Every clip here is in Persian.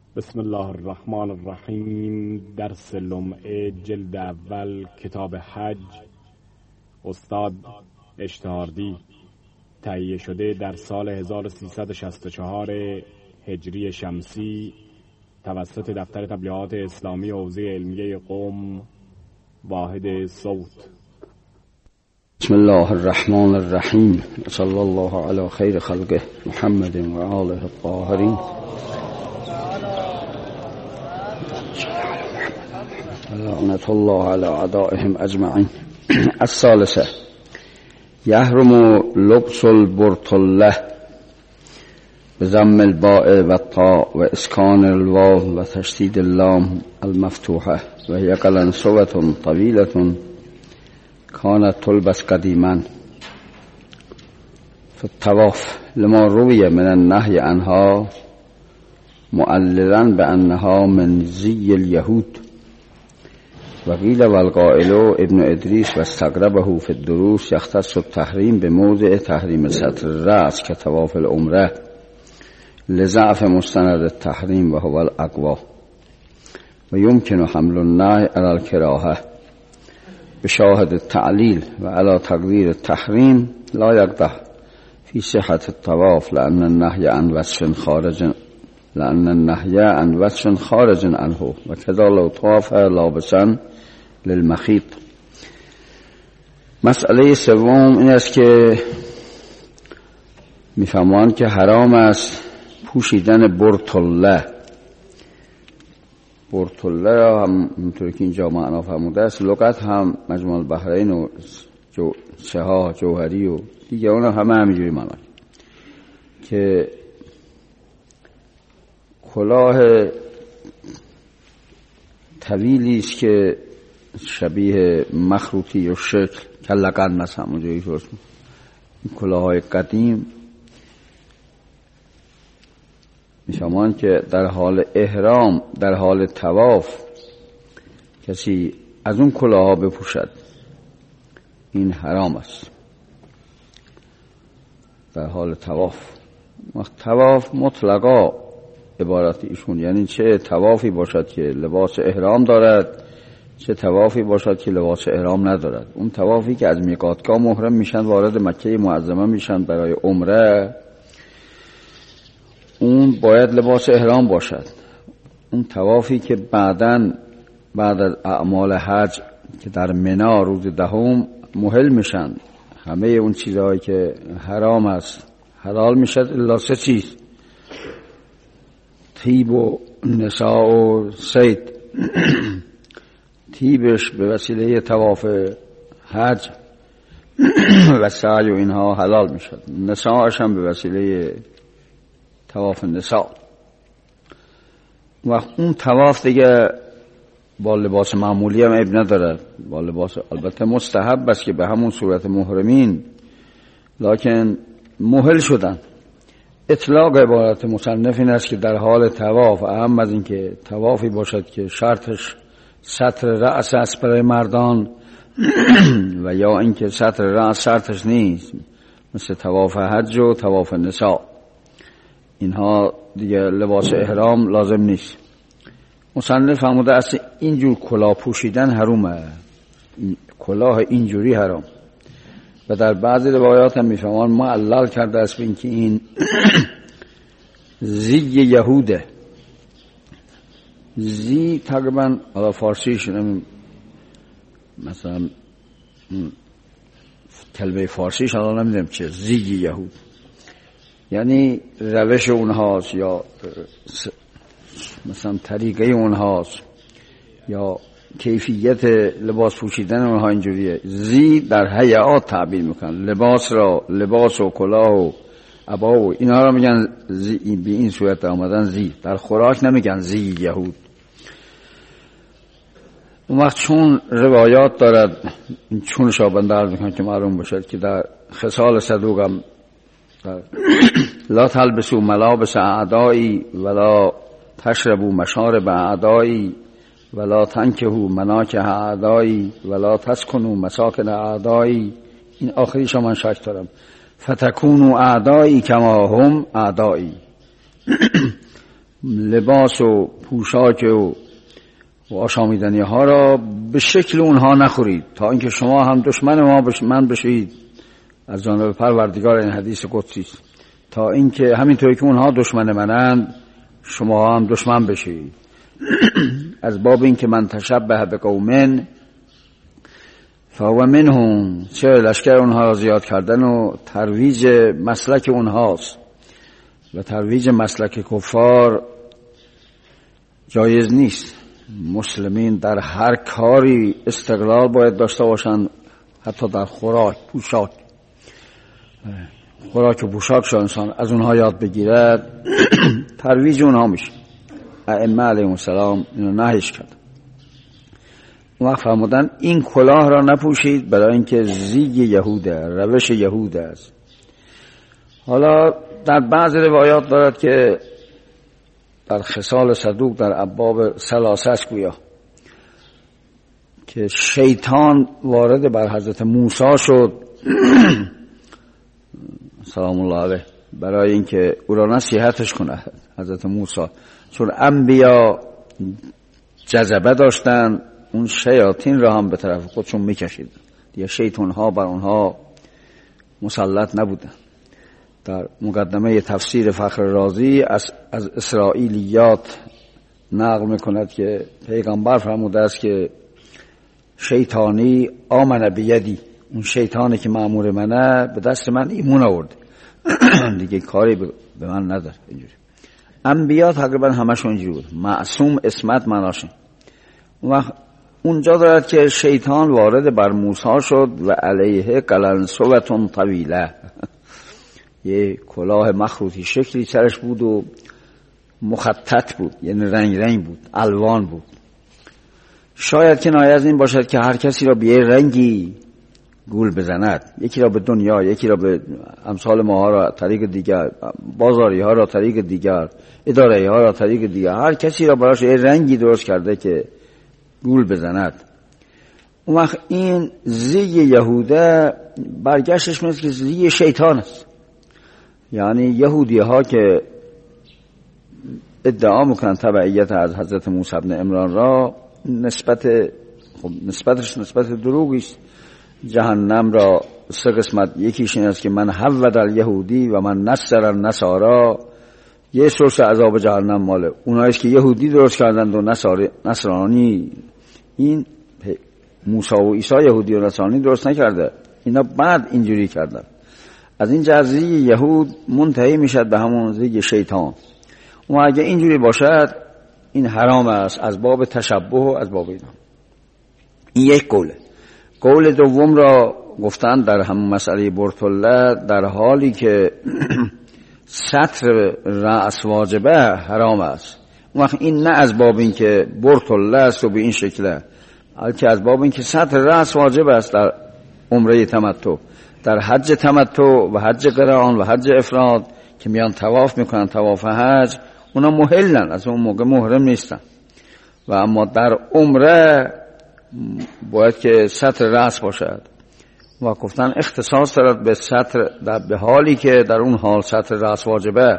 بسم الله الرحمن الرحیم. درس لمعه جلد اول کتاب حج، استاد اشتهاردی، تهیه شده در سال 1364 هجری شمسی توسط دفتر تبلیغات اسلامی حوزه علمیه قم، واحد صوت. بسم الله الرحمن الرحیم. صلی الله علی خیر خلقه محمد و آله الطاهرین. لعنت الله على اعدائهم اجمعین. الثالثه یحرم لبس البرطله بضم الباء و الطاء و اسکان الواو و تشدید اللام المفتوحه و هي قلنسوة طویلة كانت تلبس قديما في الطواف لما روي من النهي عنها معللا بأنها من زي اليهود. وقيل والقائل ابن إدريس واستغربه في الدروس يختص التحريم بموضع تحريم ستر الرأس كطواف العمرة لضعف مستند التحريم وهو الأقوى، ويمكن حمل النهي على الكراهة بشاهد التعليل وعلى تقدير التحريم لا يقدح في صحة الطواف لأن النهي عن وصف خارج عنه وكذا لو طاف لابسا للمخيط. مسئله سوم این است که میفهمند که حرام است پوشیدن برطله. برطله را هم همونطور که اینجا معنا فرموده است، لغت هم مجموع البحرین و سها جوهری و دیگه اون همه همینجوری معنا که کلاه طویلی است که شبیه مخروطی و شکل کلقن مثلا اونجوری درست این کلاه‌های قدیم می‌فهمند که در حال احرام، در حال طواف کسی از اون کلاه‌ها بپوشد این حرام است در حال طواف. طواف مطلقا عبارت ایشون یعنی چه طوافی باشد که لباس احرام دارد، چه طوافی باشد که لباس احرام ندارد. اون طوافی که از میقاتگاه محرم میشن وارد مکه معظمه میشن برای عمره، اون باید لباس احرام باشد. اون طوافی که بعد از اعمال حج که در منی روز دهم محل میشن، همه اون چیزهایی که حرام است حلال میشد الا سه چیز: طیب و نساء و صید. طیبش به وسیله طواف حج و سعی و اینها حلال میشد، نساءش هم به وسیله طواف نساء. و اون طواف دیگه با لباس معمولی هم عیب ندارد، با لباس البته مستحب است که به همون صورت محرمین لکن محل شدن. اطلاق عبارت مصنف این است که در حال طواف، اهم از این که طوافی باشد که شرطش ستر رأس است برای مردان و یا اینکه ستر رأس شرطش نیست، مثل طواف حج و طواف نساء، اینها دیگه لباس احرام لازم نیست. مصنف فرموده است اینجور کلاه پوشیدن حرامه، کلاه اینجوری حرام. و در بعضی روایات هم میفهمان معلل کرده است به اینکه این زی یهوده. زی تقریبا حالا فارسیش مثلا کلمه فارسیش حالا نمیدونم چه، زی یهود یعنی روش اونهاست یا مثلا طریقه اونهاست یا کیفیت لباس پوشیدن اونها اینجوریه. زی در هیئات تعبیر میکنن، لباس و کلاه و عبا و اینا رو میگن زی. به این صورت آمدن زی. در خوراک نمیگن زی یهود. اون وقت چون روایات دارد، چون شابنده عرض میکنن که معلوم باشد که در خصال صدوق هم لا تلبسوا ملابس اعدایی ولا تشربوا مشارب اعدایی ولا تنکحوا مناکح اعدایی ولا تسکنوا مساکن اعدایی. این آخریش من شک دارم. فتکونوا اعدایی کما هم اعدایی. لباس و پوشاک و آشامیدنی ها را به شکل اونها نخورید تا اینکه شما هم دشمن من بشید، از جانب پروردگار. این حدیث قدسی است. تا اینکه همینطوری که اونها دشمن منند شما هم دشمن بشید. از باب این که من تشبه بقوم فهو منهم، چه لشکر اونها را زیاد کردن و ترویج مسلک اونهاست و ترویج مسلک کفار جایز نیست. مسلمین در هر کاری استقلال باید داشته باشند، حتی در خوراک، پوشاک، خوراک و پوشاک انسان از اونها یاد بگیرد ترویج اونها میشه. ائمه علیهم السلام اینو نهیش کرد. اون وقت فرمودن این کلاه را نپوشید برای اینکه زیگ یهوده، روش یهوده است. حالا در بعض روایات دارد که در خصال صدوق در ابواب ثلاثه است گویا که شیطان وارد بر حضرت موسی شد سلام الله علیه برای اینکه او را نصیحتش کنه. حضرت موسی چون انبیا جذبه داشتن، اون شیاطین را هم به طرف خودشون میکشید دیگه، شیطان ها بر اونها مسلط نبودن. در مقدمه تفسیر فخر رازی از اسرائیلیات نقل میکند که پیغمبر فرموده است که شیطانی آمن بیدی، اون شیطانی که مأمور منه به دست من ایمون آورد دیگه کاری به من نداره. اینجوری انبیا تقریبا همشون اینجوری بود، معصوم اسمت مناشن. اونجا دارد که شیطان وارد بر موسی شد و علیه قلنسوة طویله، یه کلاه مخروطی شکلی سرش بود و مخطط بود، یعنی رنگ رنگ بود، الوان بود. شاید کنایه از این باشد که هر کسی را به یه رنگی گول بزند، یکی را به دنیا، یکی را به امثال ماها را طریق دیگر، بازاری ها را طریق دیگر، اداره ها را طریق دیگر، هر کسی را براش یه رنگی درست کرده که گول بزند. اون وقت این زیگ یهوده برگشتش مثل که زیگ شیطان است. یعنی یهودی ها که ادعا میکنن تبعیت از حضرت موسی بن عمران را، نسبتش نسبت دروغی است. جهنم را سه قسمت، یکیش این است که من حود الیهودی و من نصر النصارا، یه سورس عذاب جهنم مال اوناییست که یهودی درست کردند و نصرانی. این موسی و عیسی یهودی و نصرانی درست نکرده، اینا بعد اینجوری کردن. از این جزئی یهود منتهی میشد به همون زیگ شیطان. و اگه اینجوری باشد این حرام است از باب تشبه و از باب اینا. این یک قوله. قول دوم را گفتن در همون مسئله برطله، در حالی که سطر رأس واجبه حرام است. وقت این نه از باب این که برطله است و به این شکله، بلکه از باب این که سطر رأس واجب است در عمره تمتع. در حج تمتع و حج قران و حج افراد که میان طواف میکنن، طواف حج، اونا محلن، از اون موقع محرم نیستن. و اما در عمره باید که سطر رأس باشد. و گفتن اختصاص دارد به سطر، به حالی که در اون حال سطر رأس واجبه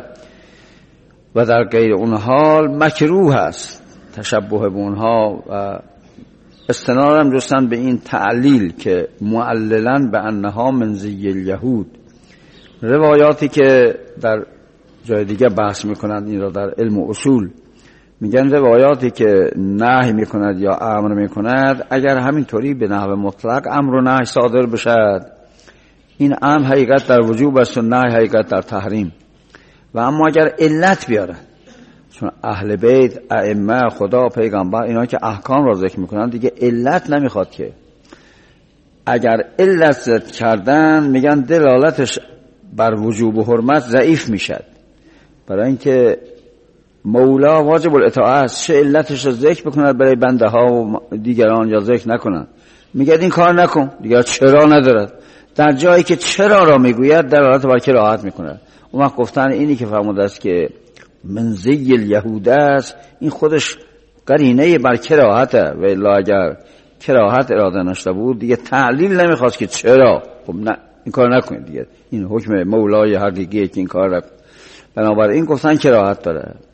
و در غیر اون حال مکروه است تشبه به اونها. و استنادم جستن به این تعلیل که معللا به انها من زی الیهود. روایاتی که در جای دیگه بحث میکنند این را در علم و اصول میگن روایاتی که نهی میکند یا امر میکند، اگر همینطوری به نحو مطلق امر و نهی صادر بشد، این امر حقیقت در وجوب است و نهی حقیقت در تحریم. و اما اگر علت بیاره، چون اهل بیت، ائمه، خدا، پیغمبر، اینا که احکام را ذکر میکنن دیگه علت نمیخواد که. اگر علت ذکر کردن میگن دلالتش بر وجوب و حرمت ضعیف میشد، برای اینکه مولا واجب الاطاعه است. چه علتش را ذکر بکنه برای بنده ها و دیگران یا ذکر نکنن، میگه این کار نکن دیگه، چرا ندارد. در جایی که چرا را میگوید دلالت بر کراهت میکنه. اون وقت گفتن اینی که فرموده است که من زی الیهوده است، این خودش قرینه بر کراهته. و الا اگر کراهت اراده نشده بود دیگه تعلیل نمیخواست که چرا. خب نه، این کار نکنید دیگه، این حکم مولای حقیقیه که این کار نکن. بنابراین گفتن کراهت داره.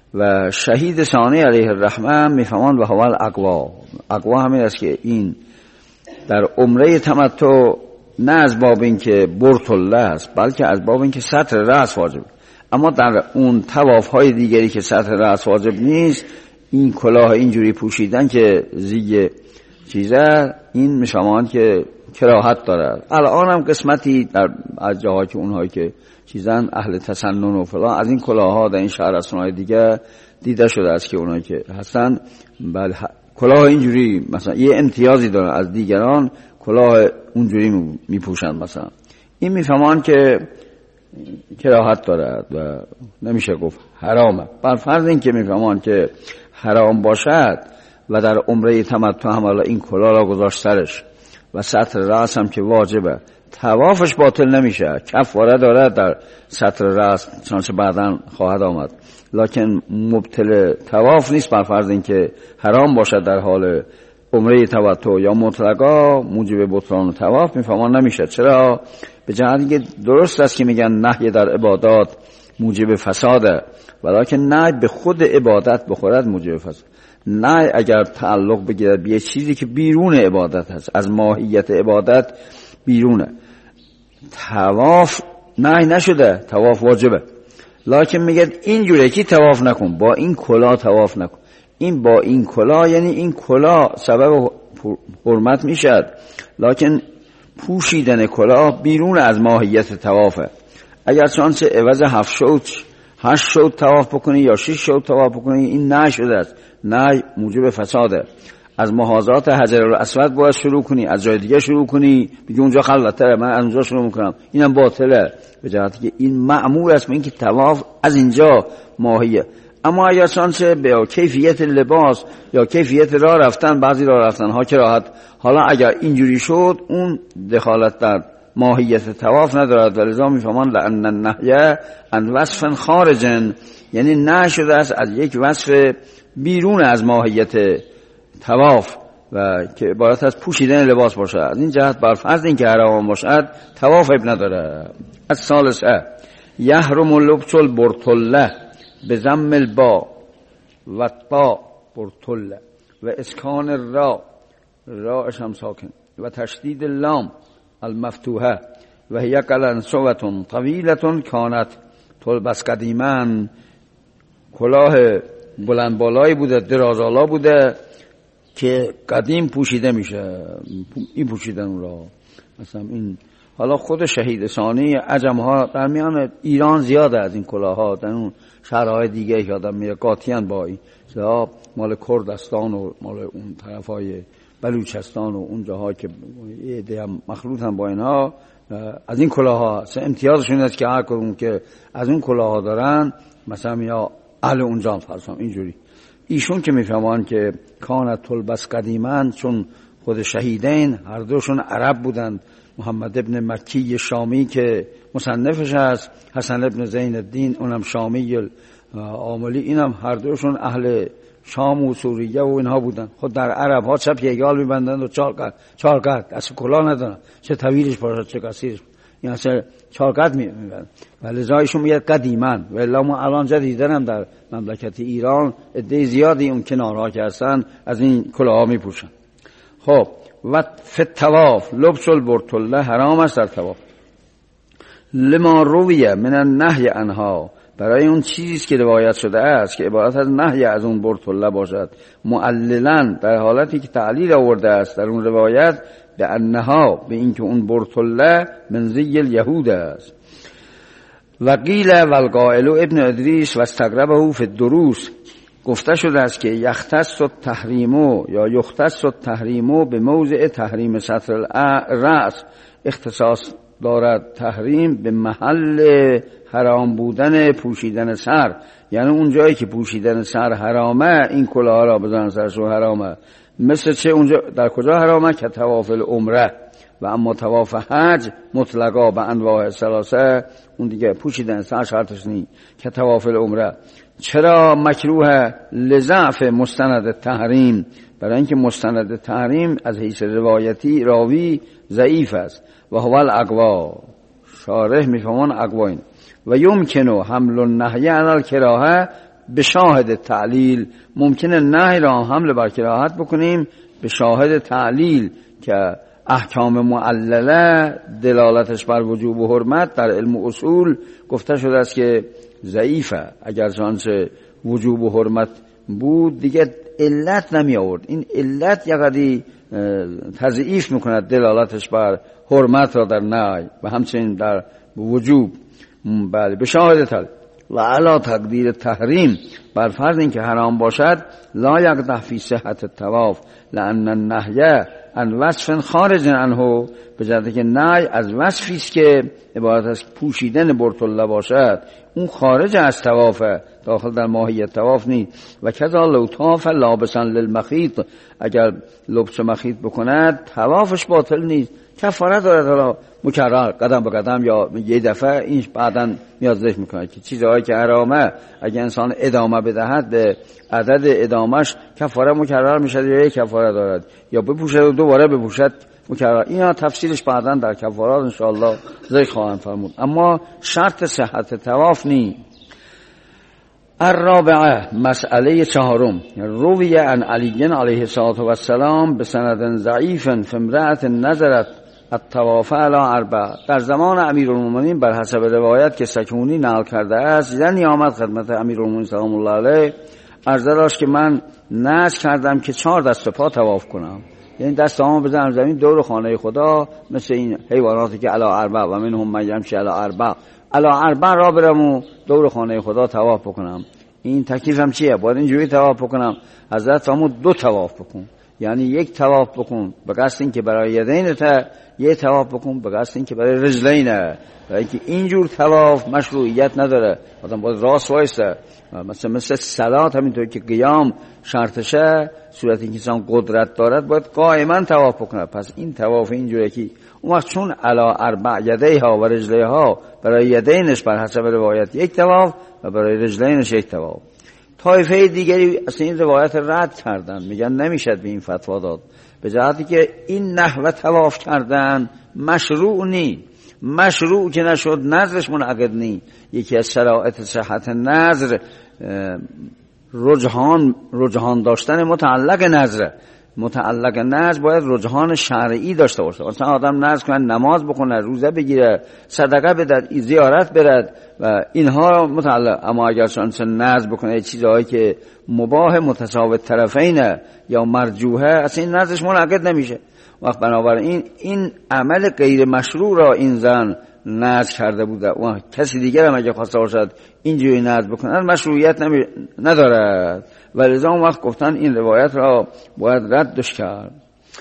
و شهید ثانی علیه الرحمه میفهمند و هو الاقوا. اقوا همین است که این در عمره تمتع نه از باب این که برطله است، بلکه از باب این که سطر رأس واجب. اما در اون طواف های دیگری که سطر رأس واجب نیست، این کلاه اینجوری پوشیدن که زیگ چیزه، این میفهمند که کراهت دارد. الان هم قسمتی در از جاها که اونهایی که چیزن اهل تسنن و فلان، از این کلاه ها در این شهر از اونهای دیگه دیده شده است که اونهایی که هستن بله کلاه اینجوری مثلا یه امتیازی دارن از دیگران، کلاه اونجوری میپوشند. مثلا این میفهمند که کراهت دارد و نمیشه گفت حرامه. بر فرض این که میفهمند که حرام باشد و در عمره تمتع هم حالا این کلاه را گذاشت سرش و سطر رأس هم که واجبه، طوافش باطل نمیشه. کفاره داره در سطر رأس، چنانچه بعداً خواهد آمد، لکن مبطل طواف نیست. بر فرض این که حرام باشد در حال عمره تمتع یا مطلقا موجب بطلان طواف میفهمان نمیشه. چرا؟ به جهتی که درست است که میگن نهی در عبادات موجب فساده، ولکن نهی به خود عبادت بخورد موجب فساد. نهی اگر تعلق بگیرد به یه چیزی که بیرون عبادت هست، از ماهیت عبادت بیرونه، طواف نهی نشده، طواف واجبه، لکن میگه اینجوری که طواف نکن، با این کلاه طواف نکن. این با این کلاه یعنی این کلاه سبب حرمت میشد، لکن پوشیدن کلاه بیرون از ماهیت طوافه. اگر چانچه عوض 7 شوط 8 شوط طواف بکنی یا 6 شوط طواف بکنی، این نه شده است، نه موجب فساده. از محاذات حجر الاسود باید شروع کنی، از جای دیگه شروع کنی، بگی اونجا خلوت‌تره من از اونجا شروع میکنم، اینم باطله، به جهتی که این مأمور است به اینکه طواف از اینجا ماهیه. اما اگر چانچه به کیفیت لباس یا کیفیت راه رفتن، بعضی راه رفتن ها کراهت، حالا اگر اینجوری شد اون دخالت در ماهیت طواف ندارد و لذا میفهمان لأن النهی عن وصف خارج، یعنی نه شده است از یک وصف بیرون از ماهیت طواف و که عبارت از پوشیدن لباس باشد. از این جهت بر فرض این که حرام باشد طواف اب نداره. از ثالثه یحرم لبس البرطله به ضم البا و تا برطله و اسکان الرا، راش هم ساکن، و تشدید اللام المفتوحه و هی قلنسوة طویلة کانت تلبس قدیما. کلاه بلند بالایی بوده، درازالا بوده که قدیم پوشیده میشه، این پوشیدن را مثلا این. حالا خود شهید ثانی عجم ها در میان ایران زیاده از این کلاه ها، در اون شهرهای دیگه که آدم میره قاطیان با این مال کردستان و مال اون طرفای بلوچستان و اون جاها که ایده هم مخلوط هم با اینها، از این کلاه ها امتیازشون است که هر کدوم که از اون کلاه ها دارن مثلا یا اهل اونجا فرض اینجوری. ایشون که میفهمان که کانت تلبس قدیما، چون خود شهیدین هر دوشون عرب بودند. محمد ابن مکی شامی که مصنفش هست، حسن ابن زین الدین اونم شامی عاملی، اینم هر دوشون اهل شام و سوریه و اینها بودن. خود در عرب ها چپ یگال میبندند و چار قد اصلا کلاه ندارن، چه طویلش باشد چه قصیرش، این اصلا 4 قد میبندن و لذا ایشون میگه قدیما. و الا ما الان جدیدن هم در مملکت ایران عده زیادی اون کنارها که هستن از این کلاه ها میپوشن. خب و فی الطواف لبس البرطله، حرام است در طواف. لما رویه من النهی عنها، برای اون چیزی که روایت شده است که عبارت از نهی از اون برطله باشد، معللا در حالتی که تعلیل آورده است در اون روایت به انها، به اینکه اون برطله من زی الیهود است. و قیل و القائل ابن ادریس و استقربه فی الدروس، گفته شده است که یختص التحریم یا یختص التحریم به موضع تحریم سطر الرأس، اختصاص دارد تحریم به محل حرام بودن پوشیدن سر، یعنی اون جایی که پوشیدن سر حرامه این کلاه را بزنن سرشون حرامه. مثل چه اونجا در کجا حرامه؟ که طواف العمره. و اما طواف حج مطلقا به انواع ثلاثه اون دیگه پوشیدن سر شرطش نی که طواف العمره. چرا مکروه؟ لضعف مستند تحریم، برای اینکه مستند تحریم از حیث روایتی راوی ضعیف است. و هو الاقوا، شارح میفهمان اقوا این. و یمکنو حمل النهی علی الکراهه به شاهد تعلیل. ممکنه نهی را حمل بر کراهت بکنیم به شاهد تعلیل که احکام معلله دلالتش بر وجوب و حرمت در علم اصول گفته شده است که ضعیفه. اگر چنانچه وجوب و حرمت بود دیگه علت نمی آورد. این علت یقدی تضعیف میکند دلالتش بر حرمت را در نهی و همچنین در وجوب. بله به شاهد تعلیل و علا تقدیر تحریم، بر فرض اینکه حرام باشد، لا یقدح فی صحت الطواف لان النهی عن وصف خارج عنه، به جهتی که نهی از وصفی است که عبارت از پوشیدن برطله باشد، اون خارج از طوافه، داخل در ماهیت طواف نیست. و کذا لو طاف لابسا للمخیط، اگر لبس مخیط بکند طوافش باطل نیست، کفاره دارد. حالا مکرر قدم به قدم یا یه دفعه این بعداً میاد ذکر میکنه که چیزهایی که حرامه اگه انسان ادامه بدهد به عدد ادامش کفاره مکرر میشد یا یک کفاره دارد، یا بپوشد و دوباره بپوشد مکرر. اینا تفسیرش بعداً در کفارات انشاءالله ذکر خواهم فرمود، اما شرط صحت طواف نیست. الرابعه، مسئله چهارم، روی عن علی علیه السلام به سند ضعیف فی امرأة نظرت الطواف علی اربع. در زمان امیرالمومنین بر حسب روایت که سکونی نقل کرده است، زنی آمد خدمت امیرالمومنین سلام الله علیه، عرضه داشت که من نذر کردم که 4 دست و پا طواف کنم، یعنی دستامو بزنم زمین دور خانه خدا، مثل این حیواناتی که علی اربع و منهم من یمشی علی اربع، علی اربع را برم و دور خانه خدا طواف بکنم. این تکلیفم چیه؟ باید اینجوری طواف بکنم؟ حضرت فرمود 2 طواف بکن، یعنی 1 طواف بکن به قصد این که برای یدینت، 1 طواف بکن به قصد این که برای رجلینه. برای اینکه اینجور طواف مشروعیت نداره، آدم باید راست وایسته. مثل صلات همینطور که قیام شرطشه، صورت اینکه انسان قدرت دارد باید قائما طواف بکنه. پس این طواف اینجوری که اون وقت چون علی اربع یدیها و رجلیها، برای یدینش بر حسب روایت 1 طواف و برای رجلینش 1 طواف. طایفه دیگری اصلا این روایت رد کردن، میگن نمیشد به این فتوا داد، به جهتی که این نحوه طواف کردن مشروع نی. مشروع که نشد نظرش منعقد نی. یکی از شرایط صحت نظر رجحان داشتن متعلق نظر. متعلق نظر باید رجحان شرعی داشته باشه. مثلا آدم نظر کنه نماز بخونه، روزه بگیره، صدقه بده، زیارت برد و اینها متعلق. اما اگر شانس نظر بکنه چیزهایی که مباح متساوی طرفینه یا مرجوحه، اصلا این نظرش منعقد نمیشه. وقت بنابراین این عمل غیر مشروع را این زن نظر کرده بوده و کسی دیگر هم اگه خواسته باشد اینجوری نظر بکنه مشروعیت ندارد، ولذا اون وقت گفتن این روایت را باید ردش کرد.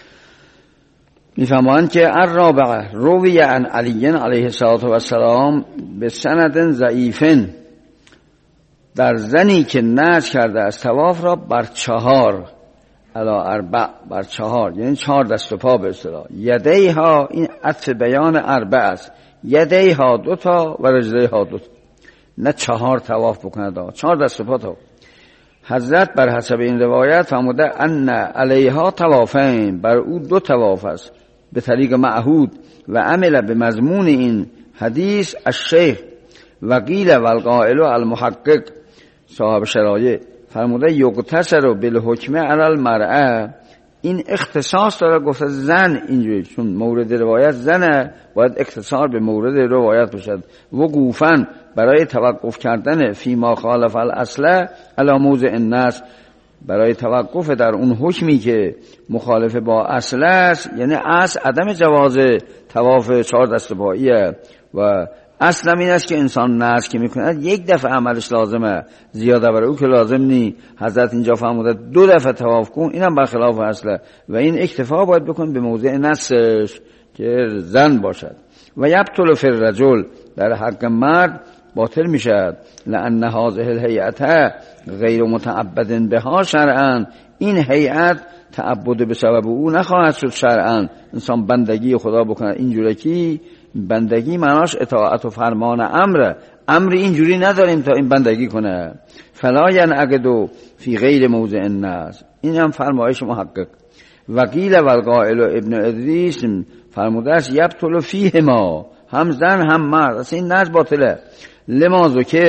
میفهمند که الرابعه، روی عن علی علیه السلام به سند ضعیفن، در زنی که نذر کرده از طواف را بر 4 علی اربع، بر 4 یعنی 4 دست و پا به اصطلاح. یدیها، این عطف بیان اربع است، یدیها 2 تا و رجلیها 2 تا، نه 4 طواف بکنه، 4 دست و پا طواف. حضرت بر حسب این روایت فرموده ان علیها طوافین، بر او 2 طواف است به طریق معهود. و عمل به مضمون این حدیث الشیخ و قیل و القائل المحقق صاحب شرایع فرموده یقتصر بالحکم علی المرأة. این اختصاص داره، گفته زن اینجوری، چون مورد روایت زنه باید اختصار به مورد روایت باشد. وقوفاً، برای توقف کردن فی ما خالف الاصل علی موضع النص، برای توقف در اون حکمی که مخالف با اصل است، یعنی اصل عدم جواز طواف 4 دست پاییه و اصل این است که انسان نذر که میکنه 1 دفعه عملش لازمه، زیاده برای او که لازم نی. حضرت اینجا فرموده 2 دفعه طواف کن، اینم برخلاف اصله و این اکتفا باید بکن به موضع نصش که زن باشد. و یبطل فی الرجل، در حق مرد باطل میشد، لان هذه الهیئه غیر متعبد بها شرعا، این هیئت تعبد به سبب او نخواهد شد شرعا. انسان بندگی خدا بکنه اینجوری که بندگی معناش اطاعت و فرمان امر اینجوری نداریم تا این بندگی کنه. فلا ینعقد فی غیر موضع النص، این هم فرمایش محقق. وقیل و القائل ابن ادریس فرموده است یبطل فیهما، هم زن هم مرد، اصلا این نذر باطله. لما ذکر،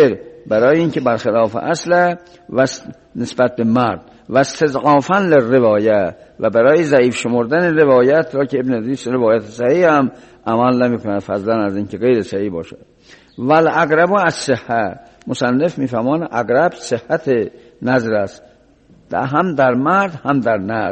برای اینکه برخلاف اصل و نسبت به مرد و استضعافاً للروایه و برای ضعیف شمردن روایت را که ابن ادریس روایت صحیح هم عمل نمی‌کند فضلا از اینکه غیر صحیح باشد. والاقرب الصحه، مصنف میفهمان اقرب صحت نظر است، هم در مرد هم در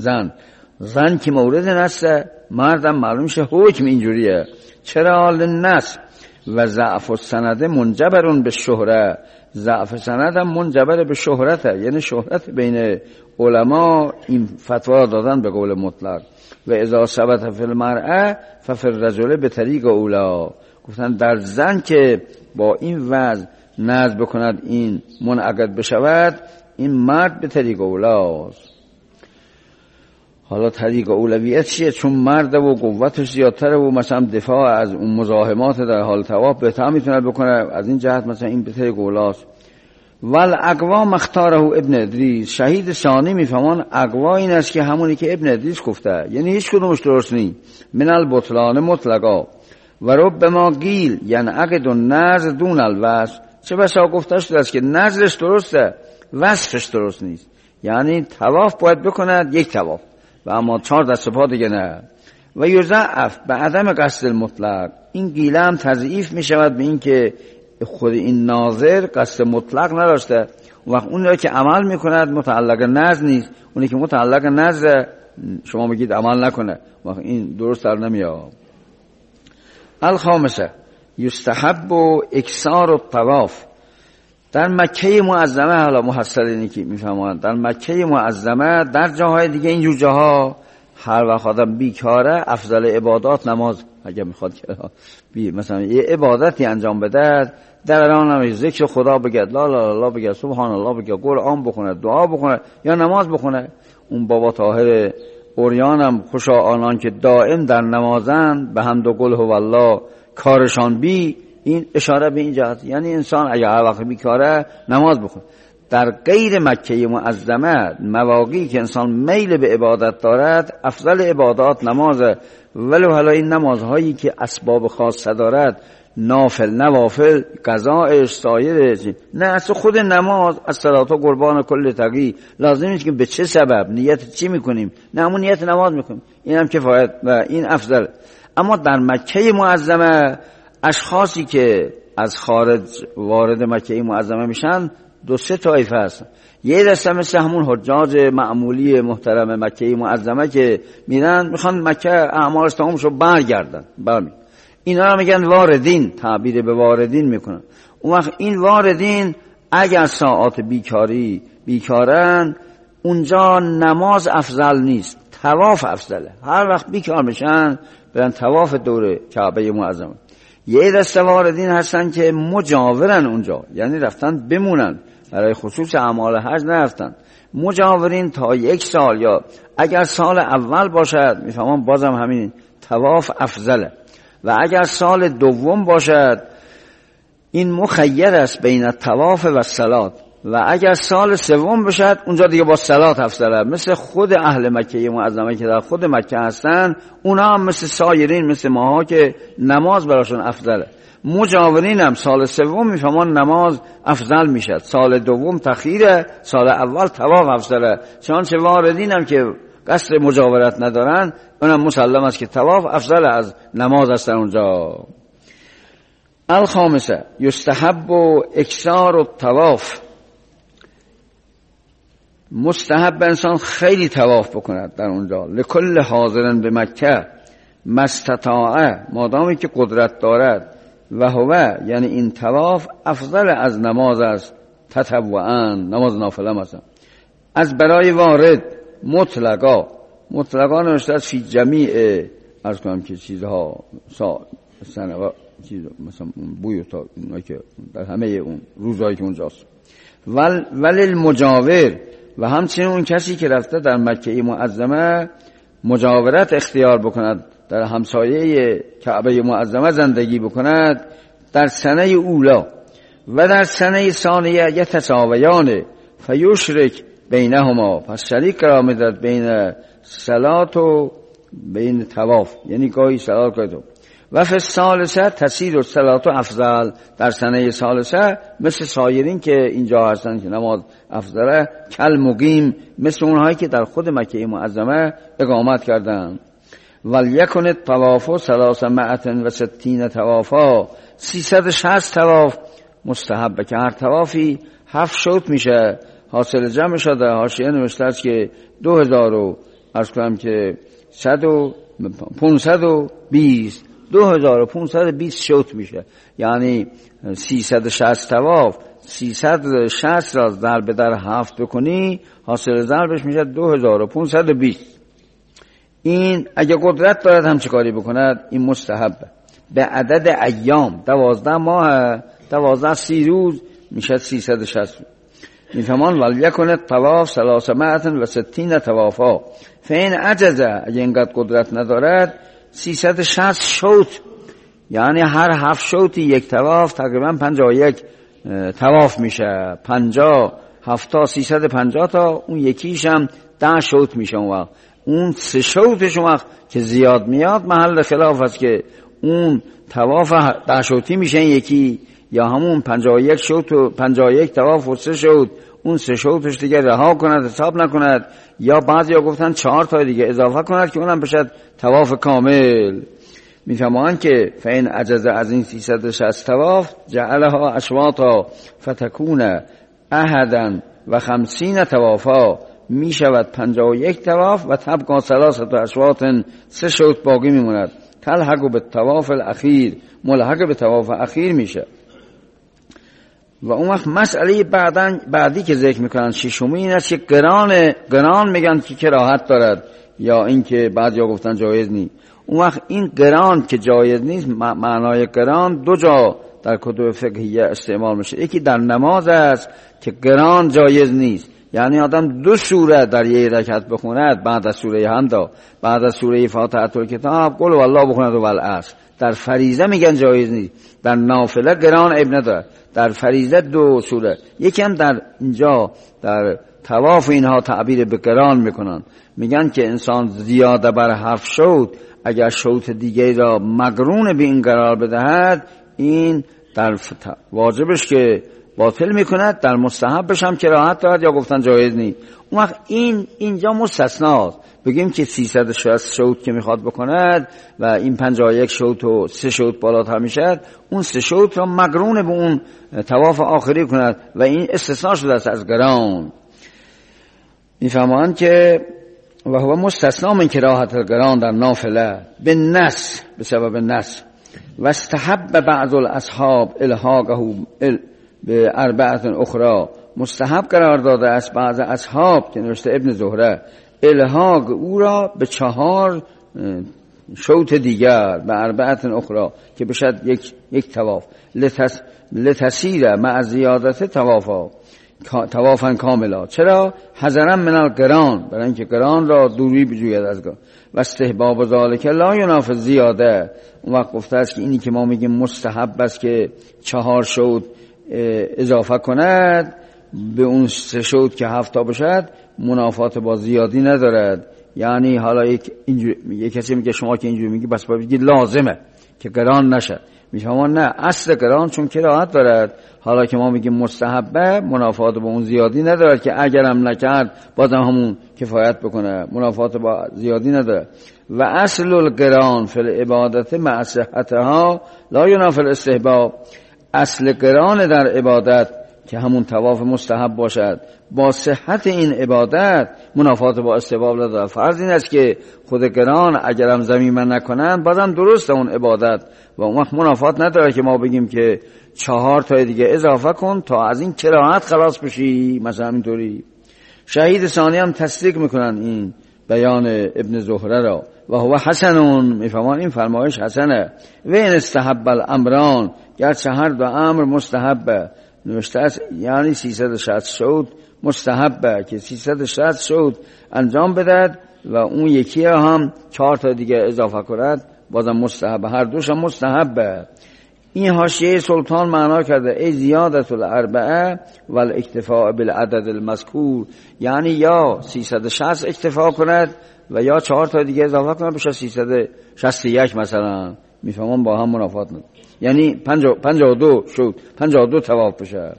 زن که مورد نسه، مردم معلوم شه حکم اینجوریه. چرا للنس و ضعف السند منجبر به شهره، ضعف سند هم منجبر به شهرته، یعنی شهرت بین علما این فتوا دادن به قول مطلق. و اذا ثبت فی المرأه ففی الرجل به طریق اولا، گفتن در زن که با این وضع نظر بکند این منعقد بشود، این مرد به طریق اولاست. حالا طریق اولویت چیه؟ چون مرد و قوتش زیادتره و مثلا دفاع از اون مزاحمات در حال طواف بهتر میتونه بکنه، از این جهت مثلا این به طریق اولاست. والاقوا مختاره ابن ادریس، شهید ثانی میفهمان اقوا این است که همونی که ابن ادریس گفته، یعنی هیچ کدومش درست نی. من البطلان مطلقا و ربما قیل ینعقد النظر دون الوصف، چه بسا گفته شده است که نظرش درسته وصفش درست نیست، یعنی طواف باید بکند یک طواف و اما 4 دست پا دیگه نه. و یضعف به عدم قصد المطلق، این گیله هم تضعیف می شود به این که خود این ناظر قصد مطلق نداشته، وقت اون را که عمل میکند متعلق نظر نیست، اونی که متعلق نظر شما میگید عمل نکنه، وقت این درست در نمیاد. الخامسه یستحب اکثار الطواف در مکه معظمه. حالا محصل اینی که میفهمند در مکه معظمه، در جاهای دیگه اینجور جاها هر وقت آدم بیکاره افضل عبادات نماز، اگه میخواد که مثلا یه عبادتی انجام بده در آن ذکر خدا بگید، لا لا لا بگید، سبحان الله بگید، قرآن بخونه، دعا بخونه یا نماز بخونه. اون بابا طاهر اوریانم خوشا آنان که دائم در نمازن به حمد و قل هو الله کارشان بی، این اشاره به این جهت، یعنی انسان اگه هر وقت بیکاره نماز بخونه. در غیر مکه معظمه مواقعی که انسان میل به عبادت دارد، افضل عبادات نمازه، ولو حالا این نمازهایی که اسباب خاصه دارد، نافل نوافل، قضاءش، سایرش، نه اصلا خود نماز از صلات و قربان کل تقی لازم نیست که به چه سبب نیت چی میکنیم، نه همون نیت نماز میکنیم، این هم کفایت و این افضل. اما در مکه معظمه اشخاصی که از خارج وارد مکه معظمه میشن 2-3 طایفه هستن. یه دسته مثل همون حجاج معمولی محترم مکه معظمه که میرن میخوان مکه اعمالش تمام شو برگردن، اینا رو میگن واردین، تعبیر به واردین میکنن. اون وقت این واردین اگر ساعات بیکارن، اونجا نماز افضل نیست، طواف افضله. هر وقت بیکار میشن برن طواف دور کعبه معظمه. یه دسته واردین هستن که مجاورن اونجا، یعنی رفتن بمونن، برای خصوص اعمال حج نرفتن، مجاورین تا 1 سال، یا اگر سال اول باشد میفهمم بازم همین طواف افضله، و اگر سال دوم باشد این مخیر است بین الطواف و الصلات، و اگر سال سوم باشد اونجا دیگه با صلات افضله. مثل خود اهل مکه معظمه که در خود مکه هستن، اونا هم مثل سایرین، مثل ماها که نماز براشون افضله. مجاورین هم سال سوم میفهمان نماز افضل میشد، سال دوم تخیره، سال اول طواف افضله. چنانچه واردین هم که قصد مجاورت ندارن، اونم مسلم است که طواف افضل از نماز هستن اونجا. الخامسه یستحب اکثار الطواف، مستحب انسان خیلی طواف بکند در اونجا. لکل حاضرن به مکه مستطاعه، مادامی که قدرت دارد، و هو یعنی این طواف افضل از نماز است، تطوعا نماز نافله مثلا. از برای وارد مطلقا نوشته است فی جمیع، عرض کنم که چیزها سنوا چیز مثلا بوی تا که در همه اون روزهایی که اونجاست. ولی المجاور، و همچنین اون کسی که رفته در مکه معظمه مجاورت اختیار بکند، در همسایه کعبه معظمه زندگی بکند، در سنه اولا و در سنه ثانیه یتساویان فیشرک بینهما، پس شریک قرار میداد بین صلات و بین طواف، یعنی گاهی صلات گاهی طواف. و فی الثالثه تسیر الصلاة افضل، در سنه ثالثه مثل سایرین که اینجا هستن که نماز افضله، کل مقیم، مثل اونهایی که در خود مکه معظمه اقامت کردن. ولیکن الطواف 360 طوافا، 360 طواف مستحبه که هر طوافی 7 شوط میشه. حاصل جمع شده حاشیه نوشته است که 2000 عرض کنم که 520 2520 شوط میشه، یعنی 360 طواف 360 را ضرب در 7 بکنی حاصل ضربش میشه 2520. این اگه قدرت دارد هم چه کاری بکند این مستحبه. به عدد ایام 12 ماه 12 روز میشه 360. میفهمان ولیکن الطواف 360 طوافا فین عجزه، اگه اینقدر قدرت ندارد 360 شوط، یعنی هر 7 شوطی یک طواف تقریبا 51 طواف میشه. 50 7 350 تا، اون یکیش هم 10 شوط میشه. اون 3 شوطش وقت که زیاد میاد محل خلاف است که اون طواف 10 شوطی میشه یکی، یا همون 51 شوط و 51 طواف و 3 شوط، اون 3 شوطش دیگه رها کند حساب نکند، یا بعضیا گفتن 4 تا دیگه اضافه کند که اونم بشد طواف کامل. میفهمان که فین عجز از این 360 طواف جعلها اشواطا فتکون 51 طوافا، می شود 51 طواف و تبقى 3 اشواط، 3 شوط باقی میموند. تلحق به طواف الاخیر، ملحق به طواف اخیر میشه. و اون وقت مسئله بعدی که ذکر میکنن ششمی این است که گران میگن که کراهت دارد، یا این که بعضیا گفتن جایز نیست. اون وقت این گران که جایز نیست، معنای گران 2 جا در کتب فقهیه استعمال میشه. یکی در نماز است که گران جایز نیست، یعنی آدم 2 سوره در یک رکعت بخوند بعد از سوره حمد، بعد از سوره فاتحه الکتاب قل والله بخوند و والعصر. در فریضه میگن جایز نیست، در نافله گران عیب نداره. در فریضه 2 سوره، یکی هم در اینجا در طواف اینها تعبیر به گران میکنن، میگن که انسان زیاده بر 7 شوط اگر شوط دیگه را مقرون به این قرار بدهد این در واجبش که باطل میکند، در مستحبش هم کراهت دارد یا گفتن جایز نیست. اون وقت اینجا مستثناست. بگیم که 360 شوط که میخواد بکند و این 51 شوط و 3 شوط بالاتر میشد، اون 3 شوط را مقرون به اون طواف آخری کند و این استثناء شده است از گران. میفهمند که و هو مستثنا من کراهت الگران در نافله به نص، به سبب نص. و استحب بعض الاصحاب الحاقه به 4 اخرى، مستحب قرار داده است بعض اصحاب که نوشته ابن زهره الحاق او را به 4 شوط دیگر، به 4 اخرى که بشد یک طواف، لتسیر مع زیادت طوافا کاملا. چرا؟ حذرا من القران، برای اینکه قران را دوری بجوید از قران. و استحباب ذالک لا ینافی زیاده. اون وقت گفته است که اینی که ما میگیم مستحب است که 4 شوط اضافه کند به اون 3 شوط که 7 تا بشد، منافات با زیادی ندارد. یعنی حالا یک کسی میگه شما که اینجوری میگی بس باید بگی لازمه که قران نشه. میفهمان نه، اصل قران چون کراهت دارد، حالا که ما میگیم مستحبه منافات با اون زیادی ندارد که اگرم نکرد بازم همون کفایت بکنه، منافات با زیادی ندارد. و اصل القران فی العبادت مع صحتها لا ینافی الاستحباب، اصل قران در عبادت که همون طواف مستحب باشد با صحت این عبادت منافات با استحباب ندارد. فرض این است که خود قران اگرم ضمیمه نکنن بازم درسته اون عبادت و اون وقت منافات نداره که ما بگیم که 4 تا دیگه اضافه کن تا از این کراهت خلاص بشی، مثلا اینطوری. شهید ثانی هم تصدیق میکنن این بیان ابن زهره را و هو حسن، میفهمان این فرمایش حسنه. و این استحب الامران، گرچه هر 2 امر مستحبه نوشته است، یعنی 360 شوط مستحبه که 360 شوط انجام بدهد و اون یکی هم 4 تا دیگه اضافه کند بازم مستحبه، هر دوش هم مستحبه. این حاشیه سلطان معنا کرده ای زیادت الاربعه و الاکتفاء بالعدد المذکور، یعنی یا 360 اکتفا کند و یا 4 تا دیگه اضافه کند بشه 361 مثلا، میفهمم با هم منافات نداره. یعنی 52 شد، 52 طواف بشه.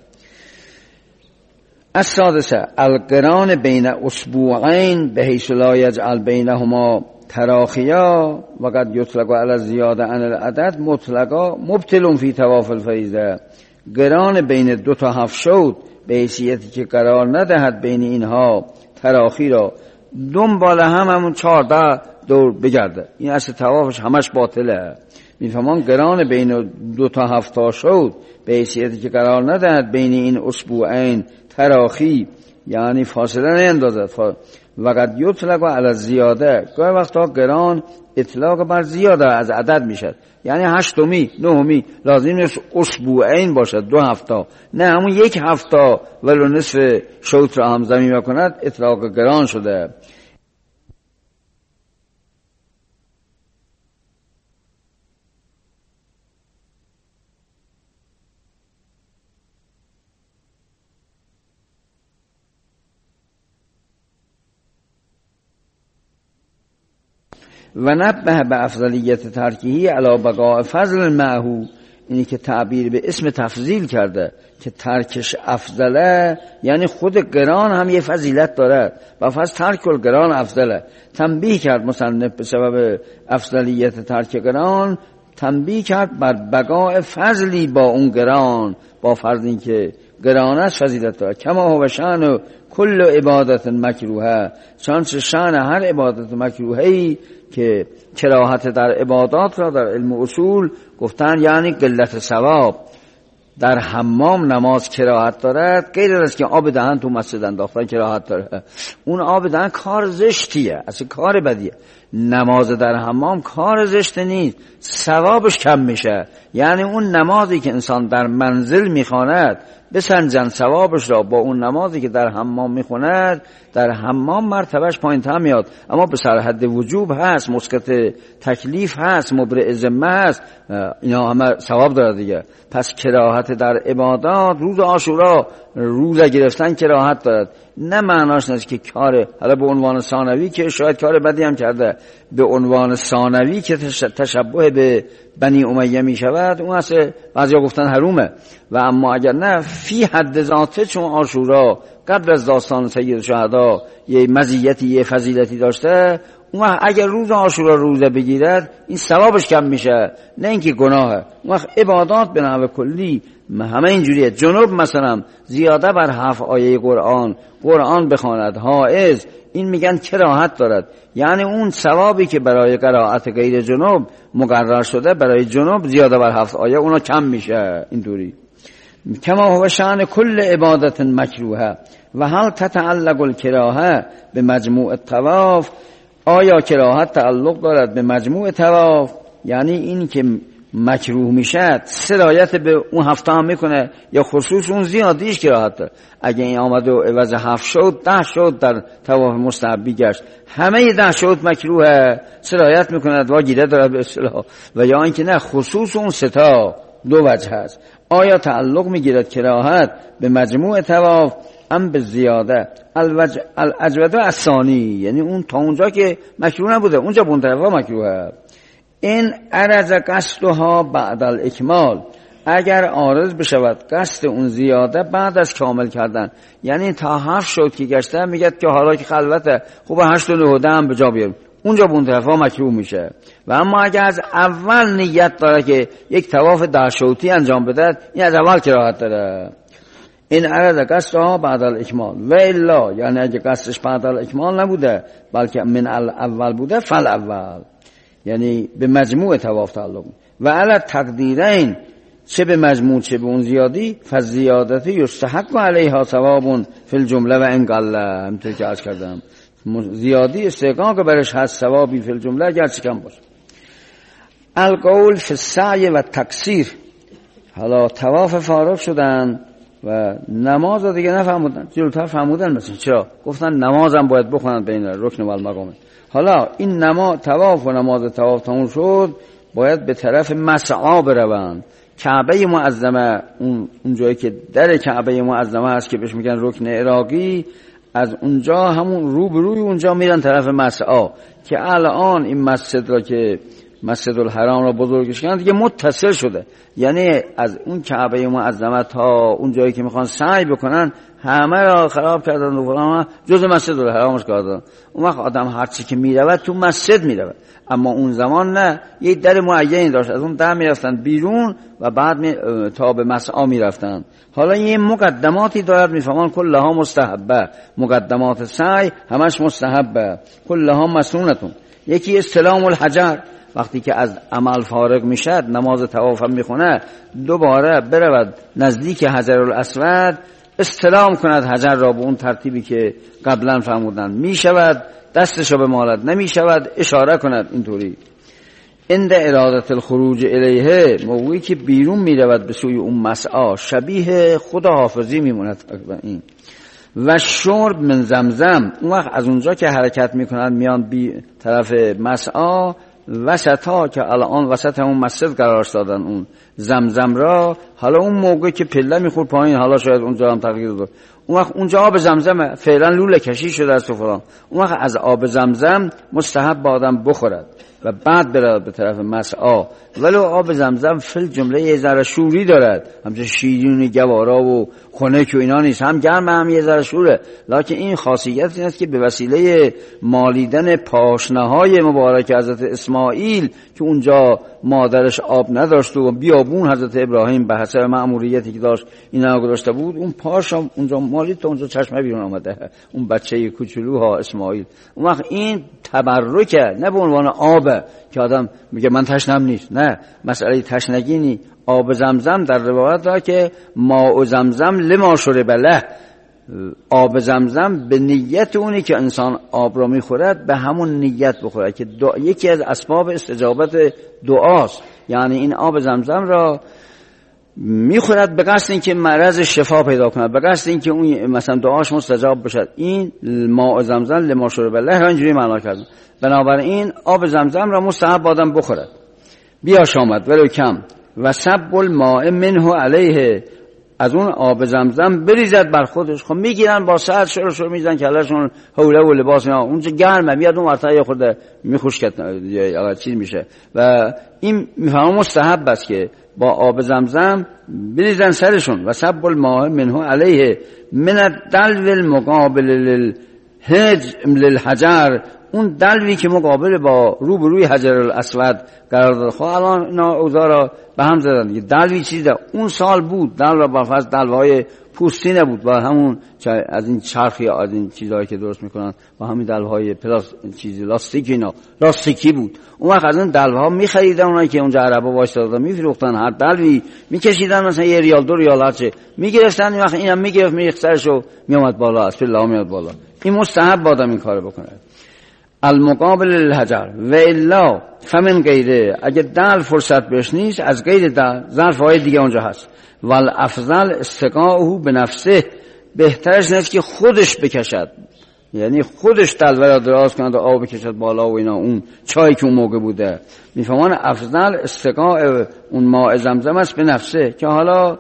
السادسه القران بین اسبوعین بحیث لا یجعل بینهما تراخیا و قد یطلق علی الزیاده عن العدد مطلقا مبطل فی طواف الفریضه. قران بین 2 تا 7 شد به حیثیتی که قرار ندهد بین اینها تراخی را دنبال همون 14 دور بگرده. این اصل طوافش همش باطله. میفهمان قران بین 2 تا 7 تا شد به حیثیتی که قرار ندهد بین این اسبوعین تراخی، یعنی فاصله نیندازد. و قد یطلق علی الزیاده، گاهی وقتا قران اطلاق بر زیاده از عدد میشد، یعنی 8می 9می لازم نیست اسبوعین باشد 2 هفته، نه همون 1 هفته ولو نصف شوط را هم زمین کند اطلاق قران شده. و نبه به افضلیت ترکیهی علی بقاء فضل معهو، اینی که تعبیر به اسم تفضیل کرده که ترکش افضله، یعنی خود قران هم یه فضیلت داره و فضل ترک القران افضله. تنبیه کرد مصنف به سبب افضلیت ترک قران، تنبیه کرد بر بقاء فضلی با اون قران، با فرض این که قران است فضیلت داره. کما هو شأن کل عبادت مکروهه، چنانچه شأن هر عبادت مکروهی که کراهت در عبادات را در علم اصول گفتن یعنی قلت ثواب. در حمام نماز کراهت دارد، غیر از که آب دهن تو مسجد انداختن کراهت داره. اون آب دهن کار زشتیه، اصلا کار بدیه. نماز در حمام کار زشت نیست، ثوابش کم میشه. یعنی اون نمازی که انسان در منزل میخواند بسنجن ثوابش را با اون نمازی که در حمام میخواند، در حمام مرتبهش پایین‌تر میاد، اما به سرحد وجوب هست، مسقط تکلیف هست، مبرئ ذمه هست، اینا همه ثواب داره دیگه. پس کراهت در عبادات، روز عاشورا روزه گرفتن کراهت دارد، نه معناش نیست که کار، حالا به عنوان ثانوی که شاید کار بدی هم کرده، به عنوان ثانوی که تشبه به بنی امیه می شود، اون اصلا بعضیا گفتن حرومه. و اما اگر نه فی حد ذاته، چون عاشورا قبل از داستان سید شهدا یه مزیتی یه فضیلتی داشته، اون اگر روز عاشورا روزه بگیرد این ثوابش کم میشه، نه اینکه گناهه. اون عبادات به نحو کلی همه اینجوریه. جنوب مثلا زیاده بر 7 آیه قرآن بخواند، حائض، این میگن کراهت دارد، یعنی اون ثوابی که برای قرائت غیر جنوب مقرر شده برای جنوب زیاده بر 7 آیه اونا کم میشه. اینطوری کما هو شأن کل عبادت مکروهه. و هل تتعلق الکراهه به مجموع طواف، آیا کراهت تعلق دارد به مجموع طواف؟ یعنی این که مکروه میشه سرایت به اون 7 هم میکنه یا خصوص اون زیادیش کراهت داره؟ اگه این آمد و عوض 7 شد 10 شد در طواف مستحبی گشت، همه 10 شد مکروه، سرایت میکنه و گیره داره به اصطلاح. و یا اینکه نه، خصوص اون 3 تا 2 وجه هست. آیا تعلق میگیرد کراهت به مجموع طواف ام به زیاده؟ الاجوده الثانی، یعنی اون تا اونجا که مکروه نبوده اونجا بون طرفا مکروهه. این عرض قصدها بعد الاکمال، اگر عارض بشود قصد اون زیاده بعد از کامل کردن، یعنی تا 7 شد که گشته میگه که حالا که خلوته خوب 8 و 9 و 10 هم به جا بیاریم، اونجا بون طرفا مکروه میشه. و اما اگر از اول نیت داره که یک طواف 10 شوطی انجام بده، این از اول کراهت داره. این عرض قصدها بعد الاکمال و الا، یعنی اگه قصدش بعد الاکمال نبوده بلکه من الاول بوده، فل اول، یعنی به مجموع طواف تعلق. و علی تقدیرین، چه به مجموع چه به اون زیادی، فزیادت یستحق علیها ثواب فی الجمله و ان قل، همونطور که عرض کردم زیادی استحقاق برش هست ثوابی فی الجمله اگر چه کم باشه. القول فی السعی و تقصیر، حالا طواف فارغ شدن و نماز رو دیگه نفهمودن، جلوتر فهمودن. مثلا چرا گفتن نمازم باید بخونن بین رکن و المقام. حالا این طواف و نماز طواف تموم شد، باید به طرف مسعی بروند. کعبه معظمه، اون جایی که در کعبه معظمه هست که بهش میگن رکن عراقی، از اونجا همون روبروی اونجا میرن طرف مسعی، که الان این مسجد را که مسجد الحرام را بزرگش کردن دیگه متصل شده، یعنی از اون کعبه معظمه تا اون جایی که میخوان سعی بکنن همه را خراب کردن و فلان، جز مسجد الحرامش کردن. اون وقت آدم هر چی که میرود تو مسجد میرود، اما اون زمان نه، یه در معینی داشت، از اون در میرفتن بیرون و بعد تا به مسعی میرفتن. حالا یه مقدماتی دارد، میفهمان کلها مستحبه، مقدمات سعی همش مستحبه، کلها مسنونتون. یکی استلام الحجر، وقتی که از عمل فارغ میشد نماز طواف میخونه دوباره برود نزدیک حجر الاسود استلام کند حجر را به اون ترتیبی که قبلا فرمودن، میشود دستشو بمالد، نمیشود اشاره کند اینطوری. عند ارادت الخروج الیه، موقعی که بیرون میرود به سوی اون مسعی شبیه خداحافظی میموند این. و شرب من زمزم، اون وقت از اونجا که حرکت میکنند میان بی طرف مسعی وسطا که الان وسط همون مسجد قرارش دادن اون زمزم را، حالا اون موقع که پله میخورد پایین، حالا شاید اونجا هم تغییر داد، اون وقت اونجا آب زمزم فعلا لوله کشی شده است و فلان، اون وقت از آب زمزم مستحب آدم بخورد و بعد برود به طرف مسعی. ولو آب زمزم فل جمله یه ذره شوری دارد، همچنین شیرین گوارا و خنک و اینا نیست، هم گرم هم یه ذره شوره، لکن این خاصیت این است که به وسیله مالیدن پاشنه‌های مبارک حضرت اسماعیل که اونجا مادرش آب نداشت و بیابون حضرت ابراهیم به حسب مأموریتی که داشت اینا گذاشته بود، اون پاش اونجا مالید تا اونجا چشمه بیرون آمده، اون بچه کوچولوها اسماعیل. اون وقت این تبرکه، نه به عنوان آب که آدم میگه من تشنم نیست، نه، مسئله تشنگی نی. آب زمزم در روایت داره که ماء زمزم لما شرب له، آب زمزم به نیت اونی که انسان آب را میخورد به همون نیت بخوره که یکی از اسباب استجابت دعاست. یعنی این آب زمزم را میخورد به قصد اینکه مرض شفا پیدا کند، به قصد اینکه اون مثلا دعاش مستجاب بشد. این ماء زمزم لما شرب له را اینجوری معنا کردن. بنابراین آب زمزم را مستحب آدم بخورد بیاش آمد ولو کم. و سب الماء منه علیه، از اون آب زمزم بریزد بر خودش. خب میگیرن با ساعت شروع میزنن کلشون حوله و لباس اینا، اونجا گرمه، میاد اون ورطه یه خورده میخوشکت یا چیز میشه و این میفهمم مستحب است که با آب زمزم بریزن سرشون. و سب الماء منه علیه من الدلو المقابل للحجر، اون دلوی که مقابل با روبروی حجر الاسود قرار داد. خب الان اینا اوضاع را به هم زدن دیگه. دلوی چیزی ده اون سال بود، دلو با فرض دلوهای پوستی نبود، با همون از این چرخی از این چیزهایی که درست میکنن با همین دلوهای چیزی لاستیکی، اینا لاستیکی بود. اون وقت از اون دلوها میخریدن، اونایی که اونجا عربا وایسادن میفروختن، هر دلوی میکشیدن مثلا 1 ریال 2 ریال هرچه میگرفتن، این وقت اینم میگرفت میریخت سرشو میومد بالا، از الله میاد بالا. این مستحب آدم این کارو بکنه. المقابل للحجر و الا فمن غیره، اگه دل فرصت بهش نیست از غیر دل ظرف‌های دیگه اونجا هست. والافضل استقاؤه به نفسه، بهترش نیست که خودش بکشد، یعنی خودش دلوه را دراز کند و آب بکشد بالا و اینا، اون چایی که اون موقع بوده. میفهمان افضل استقاء اون ماء زمزم است به نفسه، که حالا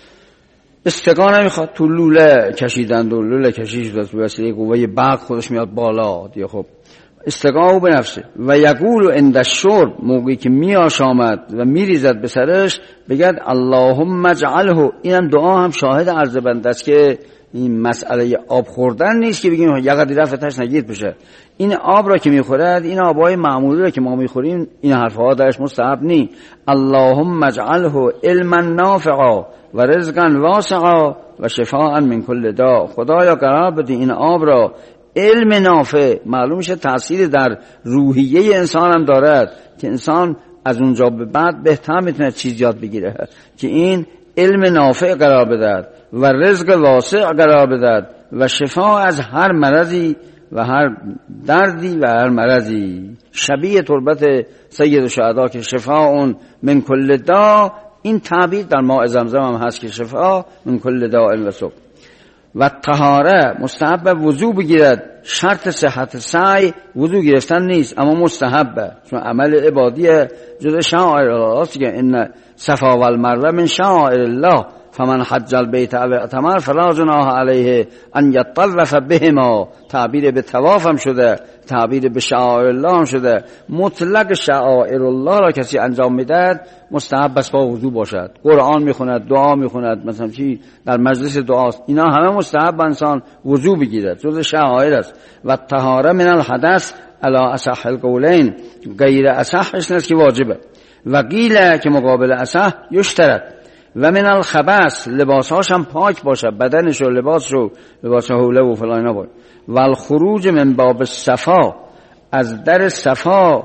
استقا نمیخواد تو لوله کشیدند و لوله کشیش دست به وسیله قوه برق خودش میاد بالا دیگه. خب استقاء به نفسه. و یقول عند الشرب، موقعی که میاش آمد و میریزد به سرش بگد اللهم اجعله، اینم دعا هم شاهد عرض بنده است که این مسئله آب خوردن نیست که بگیم یقدی رفتش نگید بشه. این آب را که میخورد، این آبای معمولی را که ما میخوریم، این حرفها درش مستحب نی. اللهم اجعله علما نافعا و رزقا واسعا و شفاء من کل داء، خدایا قرار بده این آب را علم نافع، معلوم میشه تأثیر در روحیه انسان هم دارد که انسان از اونجا به بعد بهتر میتونه چیز یاد بگیره، که این علم نافع قرار بدهد و رزق واسع قرار بدهد و شفا از هر مرضی و هر دردی و هر مرضی. شبیه تربت سید الشهدا که شفاء من کل داء، این تعبیر در ماء زمزم هم هست که شفاء من کل داء و سقم. و طهاره مستحب وضو بگیرد، شرط صحت سعی وضو گرفتن نیست، اما مستحبه، چون عمل عبادیه جز شعائر الله است که ان صفا و المروه من شعائر الله. فمن حج البیت او اعتمر فلا جناح علیه ان یطوف بهما. تعبیر به طواف هم شده، تعبیر به شعائر الله هم شده. مطلق شعائر الله را کسی انجام میدهد مستحب است با وضو باشد. قرآن میخوند، دعا میخوند، مثلا چی در مجلس دعاست، اینا همه مستحب انسان وضو بگیرد، جز شعائر است. و طهاره من الحدث علی اصح القولین، غیر اصحش نیست که واجبه. و قیل که مقابل اصح یشترط. و من الخبث، لباساش هم پاک باشه، بدنش و لباس حوله و فلان اینا باشه. و الخروج من باب صفا، از در صفا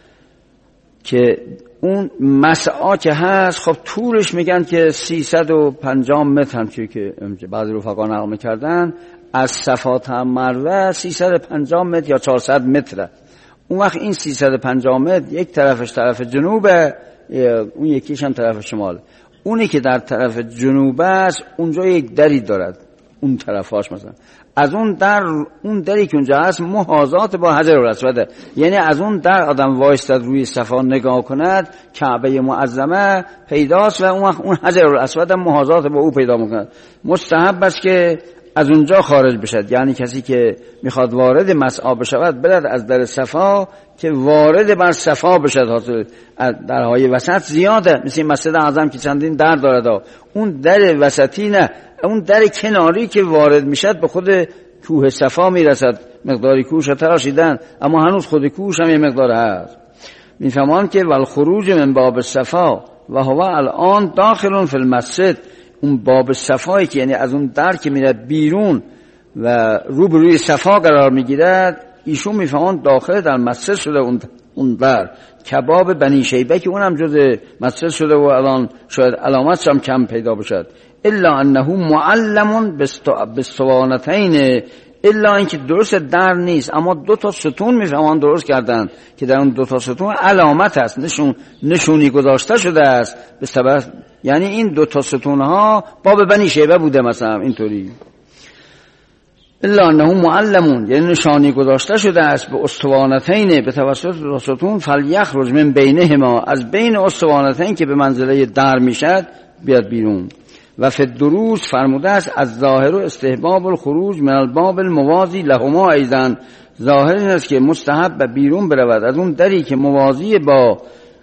که اون مسعی که هست، خب طولش میگن که 350 متر، همچون که بعضی رفقا نقل میکردن، از صفا تا مروه 350 متر یا 400 متره. اون وقت این 350 متر یک طرفش طرف جنوبه، اون یکیش هم طرف شمال. اونی که در طرف جنوب است اونجا یک دری دارد، اون طرفاش مثلا از اون دری که اونجا هست محاذات با حجر الاسود، یعنی از اون در آدم وایستاد روی صفا نگاه کند کعبه معظمه پیداست و اون وقت اون حجر الاسود محاذات با او پیدا میکند. مستحب است که از اونجا خارج بشد، یعنی کسی که میخواد وارد مسعی بشود برد از در صفا که وارد بر صفا بشد. حاصل درهای وسط زیاده، مثل مسجد اعظم که چندین در دارد، اون در وسطی نه، اون در کناری که وارد میشد به خود کوه صفا میرسد. مقداری کوهش تراشیدن اما هنوز خود کوهش هم یه مقدار هست. میفهمان که والخروج من باب صفا و هو الان داخل فی المسجد، اون باب صفایی که یعنی از اون در که میره بیرون و روبروی صفا قرار میگیرد، ایشون میفهمن داخل در مسجد شده اون در. کباب بنی شیبه که اونم جز مسجد شده و الان شاید علامتش هم کم پیدا بشد. الا انه معلم بالاسطوانتین، الا اینکه درست در نیست اما دو تا ستون میفهمن درست کردن که در اون دو تا ستون علامت است، نشونی گذاشته شده است به سبب، یعنی این دو تا ستون ها باب بنی شیبه بوده مثلا اینطوری. الا انه معلمون، یعنی نشانی گذاشته شده است به اسطوانتین به توسط دو ستون. فلیخرج من بینهما، از بین اسطوانتین که به منزله در میشد بیاد بیرون. و فی الدروس فرموده است از ظاهر استحباب الخروج من الباب الموازی لهما ایضا، ظاهر این است که مستحب بیرون برود از اون دری که موازی با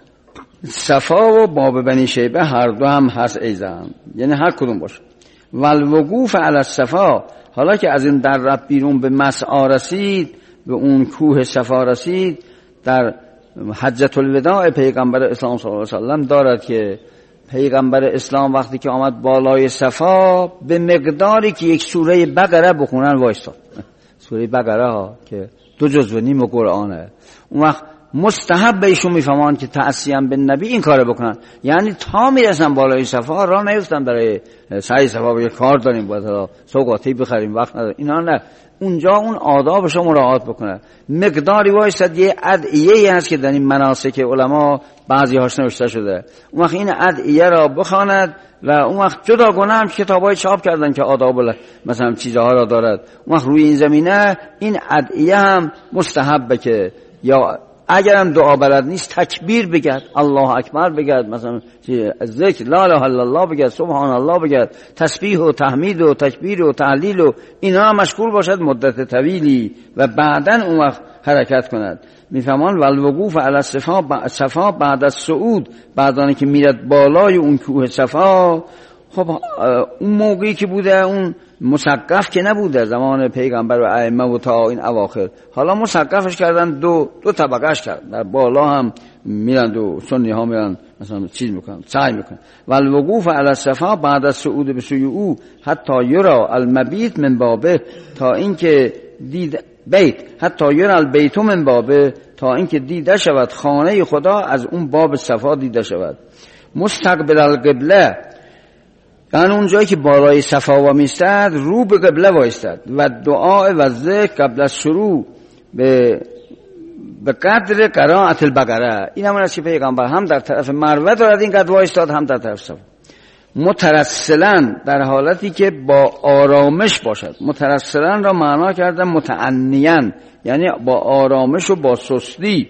صفا و باب بنی شیبه هر دو هم هست ایضا، یعنی هر کدوم باشه. و الوقوف علی الصفا، حالا که از این در رفت بیرون به مسعی رسید، به اون کوه صفا رسید، در حجة الوداع پیغمبر اسلام صلی الله علیه و سلم دارد که پیغمبر اسلام وقتی که آمد بالای صفا به مقداری که یک سوره بقره بخونن وایستاد. سوره بقره ها که 2 جزو نیم قرآنه. اون وقت مستحب ایشون میفهمان که تعصیاً به نبی این کار بکنن، یعنی تا میرسن بالای صفا را نیفتن برای سعی صفا بگه کار داریم باید سوغاتی بخریم وقت نداریم، اینا نه، اونجا اون آدابش رو مراعات بکنه. مقداری وایستاد، یه ادعیه‌ای هست که در این مناسک علما بعضی هاش نوشته شده، اون وقت این ادعیه را بخواند و اون وقت جداگانه هم کتابای چاپ کردن که آداب مثلا چیزها را دارد. اون وقت روی این زمینه این ادعیه هم مستحبه که یا اگرم دعا بلد نیست تکبیر بگد، الله اکبر بگد، مثلا ذکر لا اله الا الله بگد، سبحان الله بگد، تسبیح و تحمید و تکبیر و تهلیل و اینا مشغول باشد مدت طویلی و بعدن اون وقت حرکت کند. میفهمان والوقوف علی الصفا بعد از صعود، بعد که میرد بالای اون کوه صفا. خب اون موقعی که بوده اون مسقف که نبوده زمان پیغمبر و ائمه و تا این اواخر، حالا مسقفش کردن، دو طبقهش کردن، در بالا هم میرن و سنی ها میرن مثلا چیز میکنن، سعی میکنن. والوقوف علی الصفا بعد از صعود به سوی او حتی یرا المبیت من بابه، تا اینکه دید بیت، حتی یرا البیت من بابه، تا اینکه دیده شود خانه خدا از اون باب صفا دیده شود. مستقبل القبله، یعنی اون جایی که بالای صفا و میستد رو به قبله وایستد و دعا و ذکر قبل از شروع به قدر قرائت البقره. این همون است که پیغمبر هم در طرف مروه دارد این قدر وایستاد، هم در طرف صفا. مترسلا، در حالتی که با آرامش باشد. مترسلا را معنا کردن متعنیاً، یعنی با آرامش و با سستی.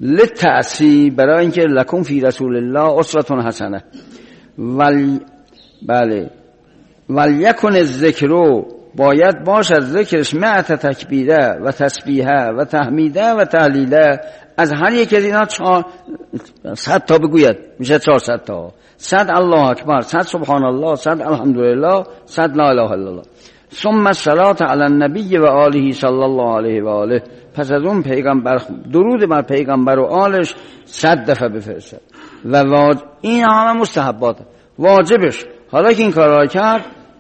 لتعسی، برای اینکه لکم فی رسول الله اسوة حسنه. بله. ولیکن الذکر، باید باشد ذکرش مع تکبیره و تسبیحه و تحمیده و تهلیله، از هر یک از اینا 100 تا بگوید میشه 400 تا. 100 الله اکبر، 100 سبحان الله، 100 الحمدلله، 100 لا اله الا الله. ثم الصلاة علی النبی و آله صلی الله علیه و آله، پس از اون پیغمبر درود بر پیغمبر و آلش 100 دفعه بفرستد. و این همه مستحبات. واجبش حالا که این کارا کرد،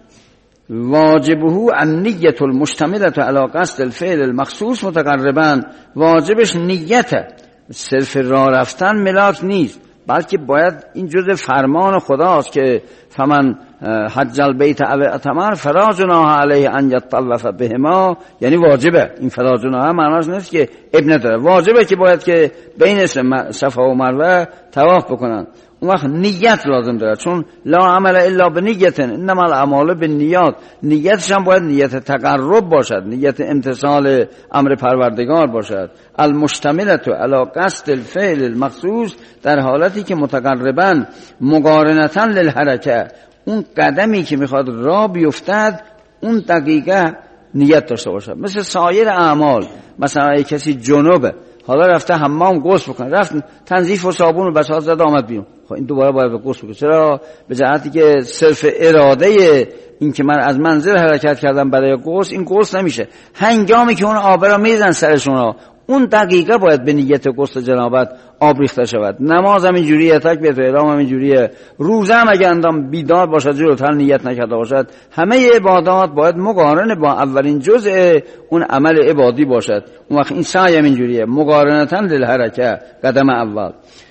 واجبه النیت المشتمله علی قصد الفعل المخصوص متقربا، واجبش نیته، صرف راه رفتن ملاک نیست، بلکه باید این جزء فرمان خداست که فمن حج البیت او اعتمر فلا جناح علیه ان یطوف بهما، یعنی واجبه. این فلا جناح معناش نیست که اب نداره، واجبه که باید که بین صفا و مروه طواف بکنن. اون وقت نیت لازم داره، چون لا عمل الا بنیت انما الاعمال بالنیات. نیتش هم باید نیت تقرب باشد، نیت امتثال امر پروردگار باشد. المشتمله علی قصد الفعل المخصوص، در حالتی که متقربا مقارنتا للحرکه، اون قدمی که میخواد راه بیفتد اون دقیقه نیت داشته باشد. مثل سایر اعمال، مثلا کسی جنوبه، حالا رفته حمام غسل بکنه، رفت تنظیف و صابون و بساط زد آمد بیرون، خب این دوباره باید غسل بکنه. چرا؟ به جهتی که صرف اراده این که من از منزل حرکت کردم برای غسل، این غسل نمیشه. هنگامی که اون آب را میزن سرشون را، اون دقیقه باید به نیت غسل جنابت آب ریخته شود. نماز هم اینجوریه، تکبیرات احرام هم اینجوریه، روزه هم اگه اندام بیدار باشد جلوتر نیت نکرده باشد، همه عبادات باید مقارنه با اولین جزء اون عمل عبادی باشد. اون وقت این سعی هم اینجوریه، مقارنتا للحرکه قدم اول،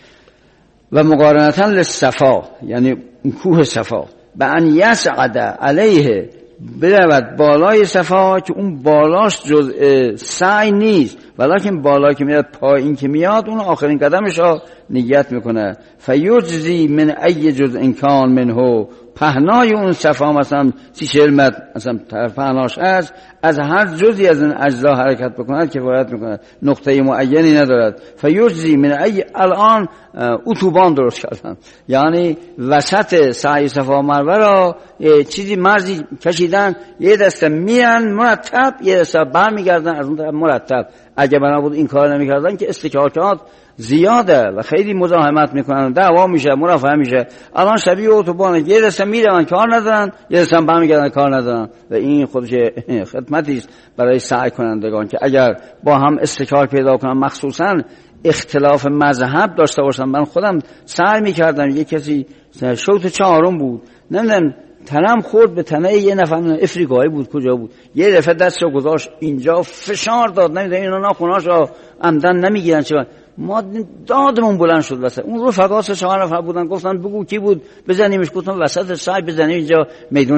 و مقارنتا للصفا یعنی کوه صفا، به ان یصعد علیه، برود بالای صفا که اون بالاش جزء سعی نیست، ولیکن بالا که میاد پایین که میاد اون آخرین قدمش رو نیت میکنه. فیجزی من ای جزء کان منه، پهنای اون صفا مثلا 30-40 متر مثلا پهناش هست، از هر جزئی از این اجزا حرکت بکند کفایت میکند، نقطه معینی ندارد. فیجزی من ای، الان اتوبان درست کردن، یعنی وسط سعی صفا مروه را چیزی مرزی کشیدن، یه دسته میرن مرتب، یه دسته برمیگردن از اون طرف مرتب. اگه بنا بود این کار نمیکردن که استکاکات زیاده و خیلی مزاحمت میکنن، دعوا میشه، مرافعه میشه. الان شبیه اتوبان، یه دسته میرن کار ندارن، یه دسته برمیگردن کار ندارن، و این خودش خدمتی است برای سعی کنندگان که اگر با هم استکاک پیدا کنن، مخصوصا اختلاف مذهب داشته باشن. من خودم سعی میکردم، یه کسی شوط 4 بود، نمیدونم تنم خورد به تنه یه نفر افریقایی بود، کجا بود، یه دفعه دستشو گذاشت اینجا فشار داد، نمیدونم اینا ناخوناشو عمدن نمیگیرن چرا، ما دادمون بلند شد وسط. اون رفقاش 4 نفر بودن، گفتن بگو کی بود بزنیمش، گفتم وسط سعی بزنیم، اینجا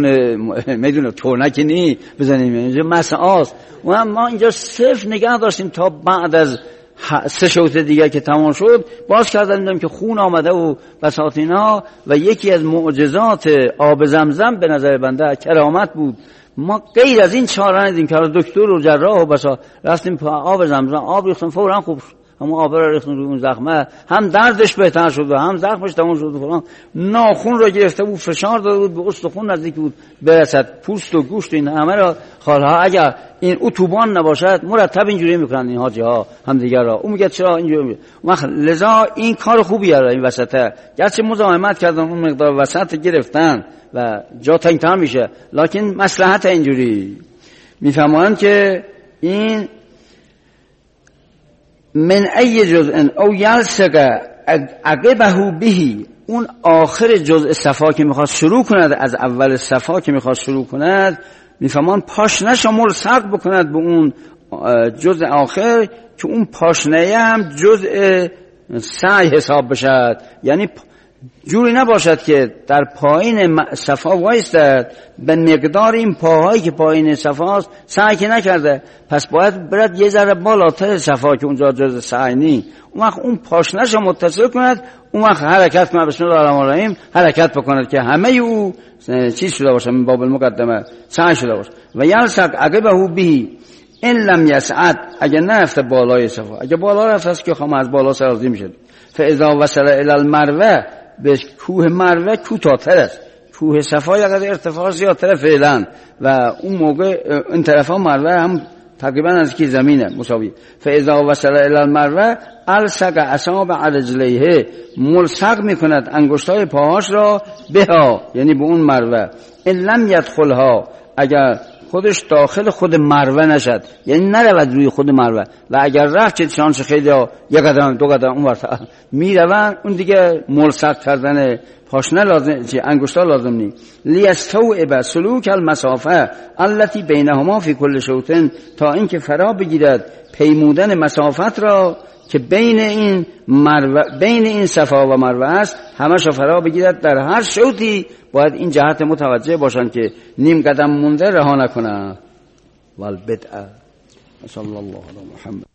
میدون تورنک نی بزنیم، اینجا مسعاست. و ما اینجا صرف نگه داشتیم تا بعد از 3 شوط دیگه که تمام شد، باز کردن دیدم که خون آمده و بساط اینا. و یکی از معجزات آب زمزم به نظر بنده کرامت بود. ما غیر از این چاره ندیدیم که دکتر و جراح و بسا رفتیم آب زمزم، آب ریختن فوراً خوب شد. همون آب را ریختن روی اون زخمه، هم دردش بهتر شد و هم زخمش تمام شد و فلان. ناخون را گرفته بود، فشار داده بود، به استخوان نزدیک بود برسد، پوست و گوشت این همه را خالها. اگر این اتوبان نباشد مرتب اینجوری میکنن این حاجی ها هم دیگر را. اون میگه چرا اینجوری؟ لذا این کار خوبی داره این وسطه، گرچه مزاحمت کردن اون مقدار وسط گرفتن و جا تنگ‌تر میشه، لکن مصلحت اینجوری میفهمند که این من ای جزء او یلصق عقبه به، اون آخر جزء صفا که میخواد شروع کند، از اول صفا که میخواد شروع کند، میفهمان پاشنه شو ملصق بکند به اون جزء آخر، که اون پاشنه هم جزء سعی حساب بشد. یعنی جوری نباشد که در پایین صفا وایستد به مقدار این پاهایی که پایین صفاست سعی که نکرده، پس باید برد یه ذره بالاتر صفا که اونجا جز سعی نی، اون وقت اون پاشنش رو متصل کند، اون وقت حرکت کند، بسم الله الرحمن الرحیم حرکت بکند که همه او چیز شده باشه، من باب المقدمه سعی شده باشه. و یلصق عقبه به این لم یسعد، اگه نرفته بالای صفا، اگه بالا رفته است که خواهم از بالا سرازی میشه. فاذا وصل الی المروه، به کوه مروه کوتاه‌تر است، کوه صفا یقدر ارتفاع زیادتره فعلا و اون موقع این طرف ها مروه هم تقریبا از کی زمینه مساوی. فاذا وصل الى المروه الصق اصابع رجلیه، ملصق میکند انگشتای پاهاش را بها، یعنی به اون مروه. ان لم يدخلها، اگر خودش داخل خود مروه نشد، یعنی نرود روی خود مروه، و اگر رفت چه شانس خیلی ها یک قدم دو قدم اون ورتا میروند، اون دیگه ملصق کردن پاشنه لازم، چه انگشتا لازم نی. لیستوعب سلوک المسافه التي بینهما فی کل شوط، تا اینکه فرا بگیرد پیمودن مسافت را که بین این صفا و مروه است، همش فرا بگیرد. در هر شوطی باید این جهت متوجه باشند که نیم قدم مونده رها نکنند. والبدعه صلی الله علی محمد.